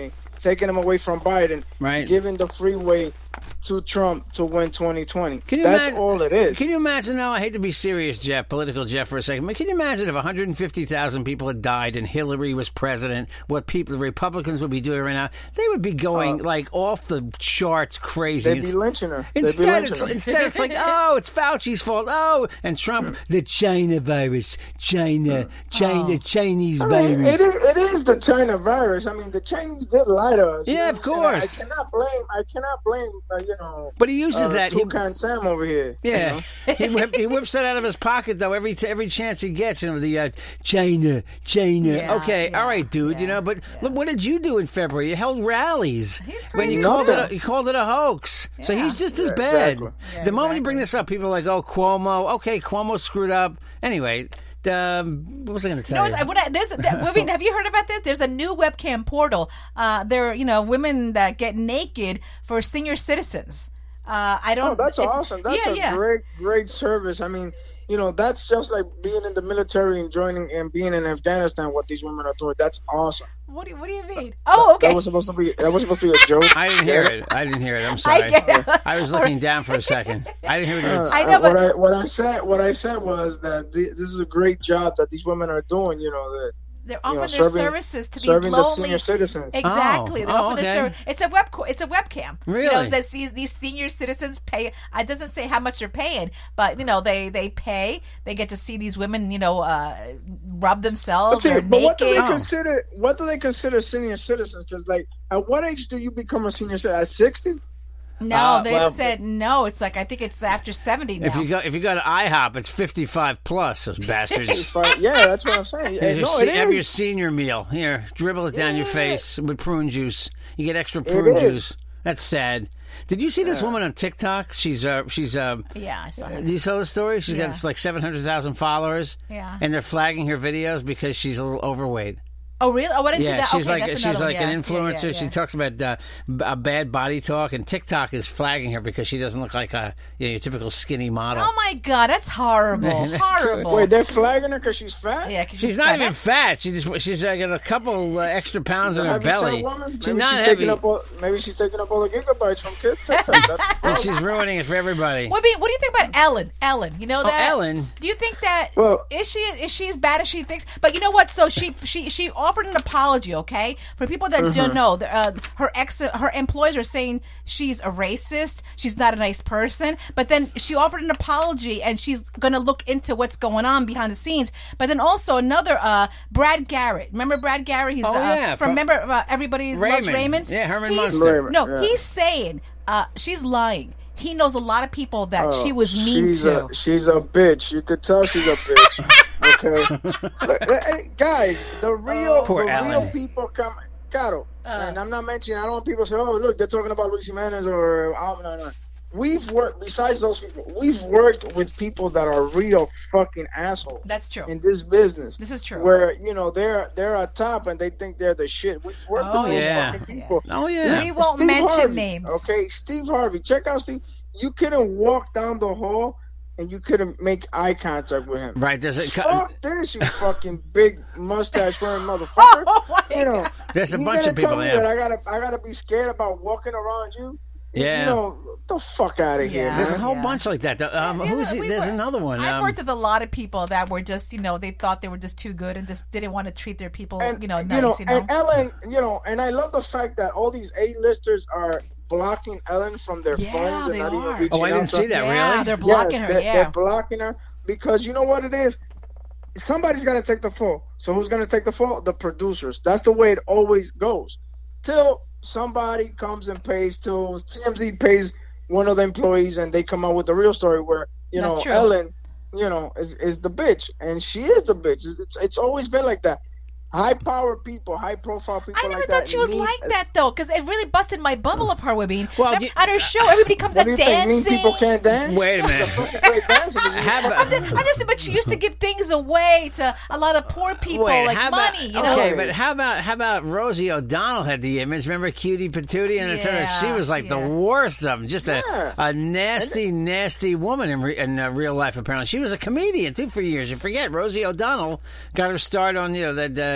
taking him away from Biden, Right. giving the freeway to Trump to win twenty twenty. Can you That's imagine, all it is. Can you imagine, though? I hate to be serious, Jeff, political Jeff, for a second, but can you imagine if one hundred fifty thousand people had died and Hillary was president, what people, the Republicans would be doing right now? They would be going, Uh, like, off the charts crazy. They'd be lynching her. They'd be Instead, lynching it's, her. instead, it's like, oh, it's Fauci's fault. Oh, and Trump, the China virus, China, China, Oh. Chinese I mean, virus. it is it is the China virus. I mean, the Chinese did lie to us. you Yeah, know of what I'm saying? course. I cannot blame. I cannot blame. Uh, you know. But he uses uh, that. He, Toucan Sam over here. you yeah, know? he, whip, he whips it out of his pocket though every every chance he gets. You know the uh, China, China. Yeah, okay, yeah, all right, dude. You yeah, know, but look, what did you do in February? You held rallies. He's When crazy you called too. it, a, you called it a hoax. So Yeah. he's just as Yeah, bad. exactly. Yeah, the moment you bring exactly. this up, people are like, "Oh, Cuomo." Okay, Cuomo screwed up. Anyway. Um, what was I going to You tell know, you? what, when I, there's, that, women, have you heard about this? There's a new webcam portal. Uh, there are, you know, women that get naked for senior citizens. Uh, I don't. Oh, that's it- awesome. That's yeah, a yeah. great, great service. I mean, you know, that's just like being in the military and joining and being in Afghanistan. What these women are doing, that's awesome. What do you, what do you mean? Oh, okay. That was supposed to be. That was supposed to be a joke. I didn't hear it. I didn't hear it. I'm sorry. I get it. I was looking down for a second. I didn't hear what you were Uh, I know, what but- I what I said what I said was that the, this is a great job that these women are doing. You know that They're you offering know, their serving- services to these serving the lonely senior citizens. Exactly. Oh, They're oh, offering okay. their service. It's a web. It's a webcam. You know, Really? that these these senior citizens pay. It doesn't say how much they're paying, but you know they they pay. They get to see these women. You know, uh, rub themselves But, or see, but what do they naked. consider? What do they consider senior citizens? Because like, at what age do you become a senior citizen? At sixty? No, Uh, they well- said no. It's like I think it's after seventy now. If you go if you go to IHOP, it's fifty-five plus. Those bastards. But yeah, that's what I'm saying. Here's your no, se- it have your is. senior meal. Here, dribble it down your Yeah. face with prune juice. You get extra prune is. juice. That's sad. Did you see this woman on TikTok? She's uh she's uh. yeah, I saw Do it. you saw the story? She's Yeah. got like seven hundred thousand followers. Yeah. And they're flagging her videos because she's a little overweight. Oh, really? Oh, what into Yeah, that? she's okay, like that's she's another like one. an Yeah, influencer. yeah, yeah, She yeah. talks about uh, b- a bad body talk, and TikTok is flagging her because she doesn't look like a you know, your typical skinny model. Oh my god, that's horrible. horrible. Wait, they're flagging her because she's fat. yeah, 'cause She's not even That's- fat. She just she's uh, got a couple uh, extra pounds in her Have you seen belly. a woman? She's Maybe not she's heavy, taking up all. Maybe she's taking up all the gigabytes from kids. That's, and she's ruining it for everybody. What do you, what do you think about Ellen? Ellen, you know Oh, that Ellen? Do you think that Well- is she is she as bad as she thinks? But you know what? So she she she offered an apology. Okay, for people that Mm-hmm. don't know, the, uh, her ex her employees are saying she's a racist. She's not a nice person. But then she offered an apology, and she's going to look into what's going on behind the scenes. But then also another uh, Brad Garrett. Remember Brad Garrett? He's Oh, uh, yeah, from from- remember uh, Everybody Loves Raymond. Raymond. Yeah, Herman He's- Munster. Raymond, No, yeah. he's saying uh, she's lying. He knows a lot of people that Oh, she was mean she's to. A, she's a bitch. You could tell she's a bitch. Okay, Look, hey, guys, the real, Poor the Ellen. real people come. Caro, Uh. and I'm not mentioning. I don't want people to say, "Oh, look, they're talking about Luis Jimenez or oh, no, no." We've worked. Besides those people, we've worked with people that are real fucking assholes That's true. in this business. This is true. Where you know they're they're at top and they think they're the shit. We've worked Oh, with those yeah. fucking people. Oh yeah. We won't Steve mention Harvey, names. Okay, Steve Harvey. Check out Steve. You couldn't walk down the hall and you couldn't make eye contact with him. Right. There's a Fuck this, you fucking big mustache wearing motherfucker. Oh my You know, There's a you bunch gonna of people tell me there. that I gotta I gotta be scared about walking around you. Yeah. You know, get the fuck out of here, Yeah. There's a man. whole Yeah. bunch like that. Um, Yeah, who's we there's were- another one. I've Um, worked with a lot of people that were just, you know, they thought they were just too good and just didn't want to treat their people, And you know, nice, you know. and Ellen, you know, and I love the fact that all these A-listers are blocking Ellen from their Yeah, phones and they not are. even reaching oh, I didn't out to see her. that. yeah, Really? they're blocking yes, her. They're, Yeah. they're blocking her because you know what it is? Somebody's got to take the fall. So who's going to take the fall? The producers. That's the way it always goes. Till somebody comes and pays, till T M Z pays one of the employees and they come out with the real story where, you That's know, true. Ellen, you know, is, is the bitch. And she is the bitch. It's, it's, it's always been like that. High power people, high profile people I never like thought that she was need- like that though, because it really busted my bubble of her women. Well, Remember, you- at her show, everybody comes What up do you think? Mean dancing. people can't dance? Wait a She's minute. fucking great dancer. How about- I'm just, I'm just- but she used to give things away to a lot of poor people, Wait, like how about, money. You know, okay, but how about how about Rosie O'Donnell had the image? Remember Cutie Patootie and the Yeah, She was like the yeah. worst of them. Just a, Yeah. a nasty, nasty woman in, re, in uh, real life. Apparently, she was a comedian too for years. You forget Rosie O'Donnell got her start on you know the, the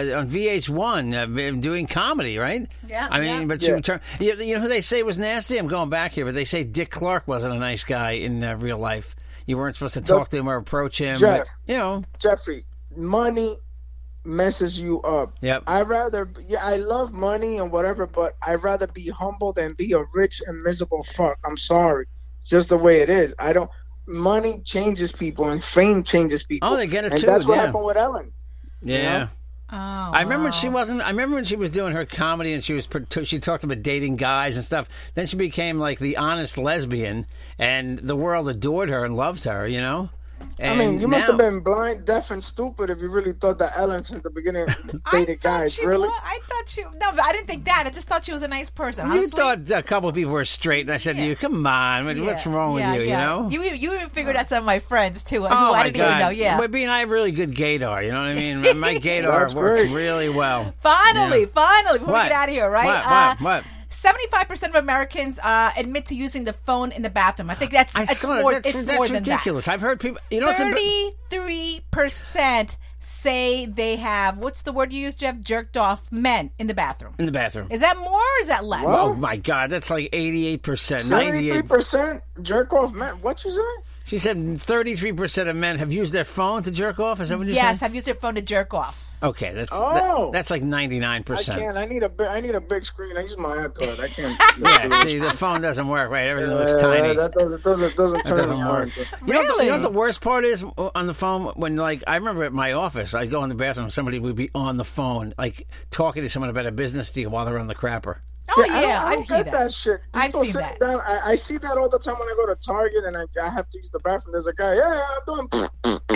uh, on V H one uh, doing comedy, right? Yeah, I mean, yeah. but she Yeah. returned. You know, you know who they say was nasty? I'm going back here, but they say Dick Clark wasn't a nice guy in uh, real life. You weren't supposed to talk to him or approach him. Jeff. But, you know. Jeffrey, money messes you up. Yep. I rather, yeah, I love money and whatever, but I'd rather be humble than be a rich and miserable fuck. I'm sorry, it's just the way it is. I don't. Money changes people, and fame changes people. Oh, they get it and too, that's what yeah. happened with Ellen. Yeah. You know? Oh, I remember when wow. she wasn't. I remember when she was doing her comedy and she was. She talked about dating guys and stuff. Then she became like the honest lesbian, and the world adored her and loved her. You know. And I mean, you must now- have been blind, deaf, and stupid if you really thought that Ellen since the beginning I dated thought guys. she Really? was- I thought she. No, but I didn't think that. I just thought she was a nice person. You Honestly. thought a couple of people were straight, and I said to Yeah. you, "Come on, what- what's Yeah, wrong with yeah, you?" yeah. You know. You even- you even figured out some of my friends too. who Oh I my didn't God! even know. Yeah. But being I have really good gaydar. You know what I mean? My gaydar That's works great. really well. Finally, Yeah. finally, before What? we get out of here, right? What? Uh, What? What? Seventy-five percent of Americans uh, admit to using the phone in the bathroom. I think that's I it's saw more. that. That's, it's that's more than ridiculous. I've heard people. You know, that. what's emb- Thirty-three percent say they have. What's the word you use, Jeff? Jerked off men in the bathroom. in the bathroom. Is that more or is that less? Oh my God, that's like eighty-eight percent, Seventy-three ninety-eight. percent jerk off men. What you say? She said thirty-three percent of men have used their phone to jerk off. Is that what you Yes, said? I've used their phone to jerk off. Okay, that's Oh. that, that's like ninety-nine I percent. can't. I need a. bi- I need a big screen. I use my iPad. I can't. Yeah, see, the phone doesn't work, right? Everything looks Uh, tiny. That doesn't doesn't doesn't That turn doesn't me work. on. You know, what the, you know what Really? the worst part is on the phone when, like, I remember at my office, I'd go in the bathroom, somebody would be on the phone, like talking to someone about a business deal while they're on the crapper. Oh I yeah, don't, I I've don't seen get that. that shit. I've People seen sitting that. Down, I, I see that all the time when I go to Target and I, I have to use the bathroom. There's a guy. Yeah, yeah I'm doing.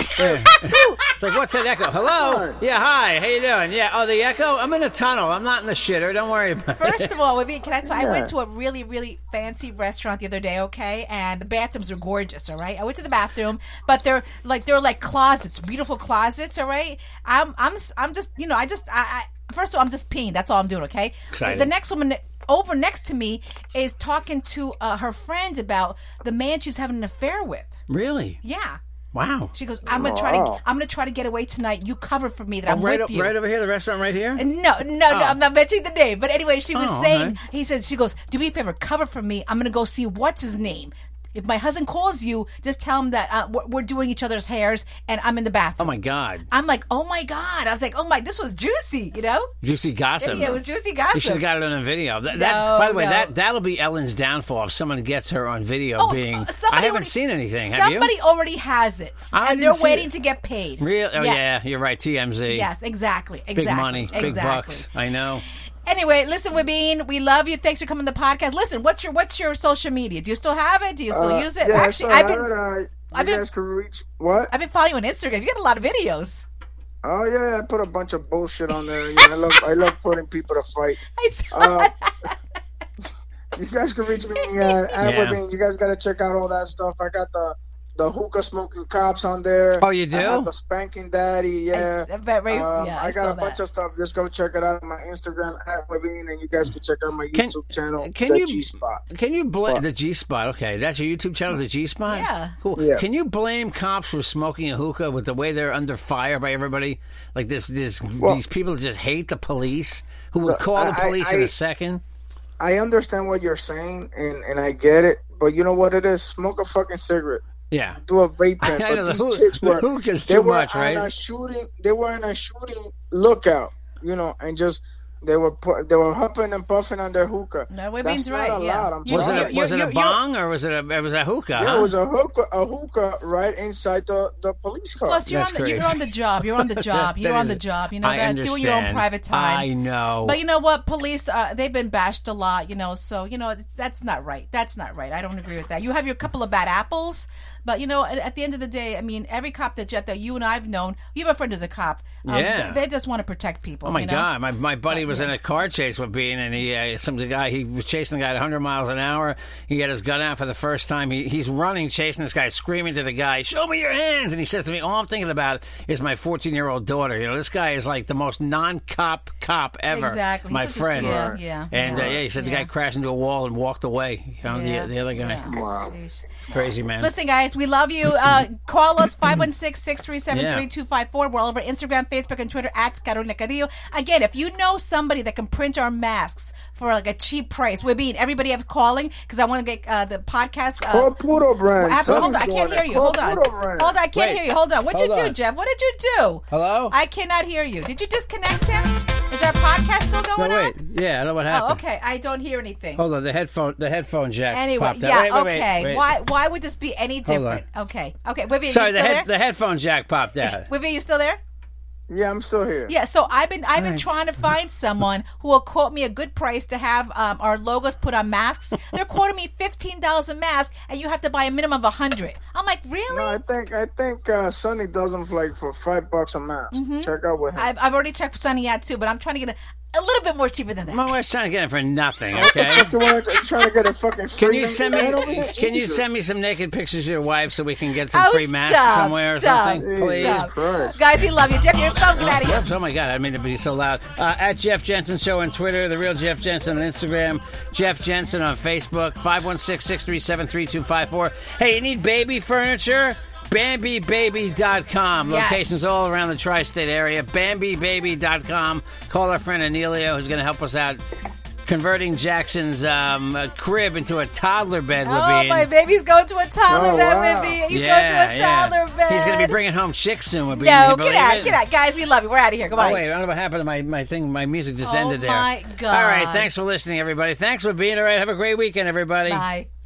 It's like, what's that echo? Hello? Hi. Yeah, hi. How you doing? Yeah. Oh, the echo? I'm in a tunnel. I'm not in the shitter. Don't worry about it. First of all, with me, can I tell? I Yeah. went to a really, really fancy restaurant the other day. Okay, and the bathrooms are gorgeous. All right, I went to the bathroom, but they're like they're like closets, beautiful closets. All right, I'm I'm I'm just you know I just I, I first of all I'm just peeing. That's all I'm doing. Okay, Excited. the next woman over next to me is talking to uh, her friend about the man she's having an affair with. Really? Yeah. Wow. She goes, I'm gonna try to, Wow. I'm gonna try to get away tonight. You cover for me that Oh, I'm right, with o- you. right over here, the restaurant right here? No, no, no, Oh. I'm not mentioning the name. But anyway, she was Oh, saying, okay. he says, she goes, do me a favor, cover for me. I'm going to go see what's his name. If my husband calls you, just tell him that uh, we're, we're doing each other's hairs and I'm in the Oh, bathroom. my God. I'm like, oh my God. I was like, oh my, this was juicy, you know? Juicy gossip. Yeah, it was juicy You gossip. should have got it on a video. That, that's, No, by the way, no. that, that'll be Ellen's downfall if someone gets her on video Oh, being. uh, I somebody haven't already- seen anything. Have you? Somebody already has it. I and didn't they're see waiting it. to get paid. Real? Oh, yeah. You're right. T M Z. Yes, exactly. Exactly. Big money, big exactly. bucks. I know. Anyway, listen, Wabine, we love you. Thanks for coming to the podcast. Listen, what's your what's your social media? Do you still have it? Do you still Uh, use it? Yeah, Actually, so I've been I, uh, you I've been- guys can reach what? I've been following you on Instagram. You got a lot of videos. Oh yeah, I put a bunch of bullshit on there. You know, I love I love putting people to fight. I saw Uh, that. You guys can reach me uh, at Yeah. Wabine. You guys got to check out all that stuff. I got the the hookah smoking cops on there. Oh, you do? I got the spanking daddy. Yeah. I bet, right? Um, yeah, I, I, got saw a bunch that. of stuff. Just go check it out on my Instagram at Wabine, and you guys can check out my Can- YouTube channel, can the you- G Spot. Can you blame What? the G Spot? Okay, that's your YouTube channel, the G Spot. Yeah. cool. Yeah. Can you blame cops for smoking a hookah with the way they're under fire by everybody? Like this, this Well- these people just hate the police who would Look, call the I- police I- in a second. I understand what you're saying, and, and I get it, but you know what it is? Smoke a fucking cigarette. Yeah. Do a vape pen. I But know, the these hoo- chicks the were hookah's they too were much, right? on a shooting. They were in a shooting lookout, you know, and just they were pu- they were huffing and puffing on their hookah. No, Wabine's That's not right. allowed. Yeah. I'm You- Was it sorry. a, you're- was it a you're- bong or was it a it was a hookah? Yeah, huh? it was a hookah, a hookah right inside the, the police car. Plus, you're That's on the, you're crazy. on the job. You're on the job. You're That on is- the job. You know I that. understand. Doing your own private time. I know. But you know what? Police, uh, they've been bashed a lot, you know, so, you know, it's, that's not right. That's not right. I don't agree with that. You have your couple of bad apples, but, you know, at, at the end of the day, I mean, every cop that, Jet, that you and I have known, you have a friend who's a cop. Um, Yeah. They, they just want to protect people. Oh my you know? God! My my buddy But, was in a car chase with Bean, and he uh, some the guy he was chasing the guy at one hundred miles an hour. He had his gun out for the first time. He, he's running, chasing this guy, screaming to the guy, "Show me your hands!" And he says to me, "All I'm thinking about is my fourteen-year-old daughter." You know, this guy is like the most non-cop cop ever. Exactly. My He's such a friend. sweetheart. Yeah. And uh, yeah, he said the Yeah. guy crashed into a wall and walked away. You know, Yeah. the, the other guy. Yeah. Wow. Jeez. It's crazy, man. Listen, guys, we love you. Uh, call us five one six, six three seven, three two five four. We're all over Instagram, Facebook, and Twitter at Carolina Cadillo. Again, if you know somebody that can print our masks for like a cheap price, we're being everybody have calling because I want to get uh, the podcast. Uh, Call Puro Brand. Hold on, I Somebody's can't doing hear it. you. Call Hold on. Puro Brand. Hold on, I can't Wait. hear you. Hold on. What'd you Hold do, on. Jeff? What did you do? Hello? I cannot hear you. Did you disconnect him? Is our podcast still No, going wait. on? Yeah, I know what happened. Oh, okay. I don't hear anything. Hold on, the headphone, the headphone jack. Anyway, popped out. yeah, Wait, wait, wait, okay. wait. Why why would this be any Hold on. different? Okay. Okay. Vivian, Sorry, you the still head, the headphone jack popped out. there? Vivian, you still there? Yeah, I'm still here. Yeah, so I've been I've been Nice. trying to find someone who will quote me a good price to have um, our logos put on masks. They're quoting me fifteen dollars a mask, and you have to buy a minimum of a hundred. I'm like, really? No, I think I think uh, Sonny does them for like for five bucks a mask. Mm-hmm. Check out with him. I've, I've already checked for Sunny Ad too, but I'm trying to get a, a little bit more cheaper than that. My wife's trying to get it for nothing. Okay. You wanna- you trying to get a fucking Can you freedom send man over me? here? Can you Jesus. send me some naked pictures of your wife so we can get some Oh, free masks stop, somewhere or stop, something, please? Jesus stop. Christ. Guys, we love you. Jeff, your phone, get out of here. Oops, oh my God! I didn't mean to be so loud. Uh, at Jeff Jensen Show on Twitter, The Real Jeff Jensen on Instagram, Jeff Jensen on Facebook, five one six, six three seven, three two five four. Hey, you need baby furniture? Bambi Baby dot com. Yes. Locations all around the tri-state area. Bambi Baby dot com. Call our friend Anelia, who's going to help us out converting Jackson's um, uh, crib into a toddler bed. Oh, Levine. my baby's going to a toddler Oh, bed wow. with me. He's yeah, going to a toddler yeah. bed. He's going to be bringing home chicks soon. Levine. No, Can you get believe out, it? get out. Guys, we love you. We're out of here. Goodbye. Oh, wait, I don't know what happened to my, my thing. My music just Oh, ended there. my God. All right, thanks for listening, everybody. Thanks for being all right. Have a great weekend, everybody. Bye.